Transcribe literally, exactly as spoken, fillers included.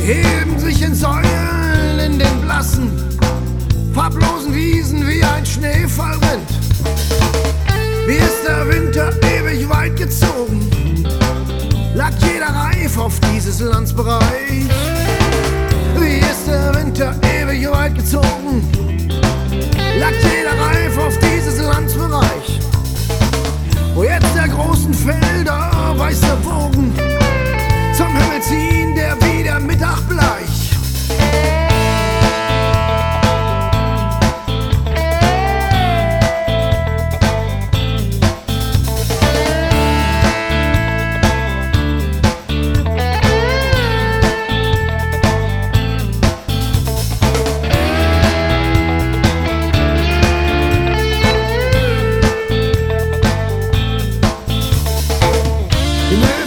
heben sich in Säulen in den blassen, farblosen Wiesen wie ein Schneefallrind. Wie ist der Winter ewig weit gezogen, lag jeder reif auf dieses Landsbereich. Wie ist der Winter ewig weit gezogen, lag jeder reif auf dieses Landsbereich. Wo jetzt der großen Felder weißer Wogen zum Himmel ziehen, der wie der Mittag bleich. You know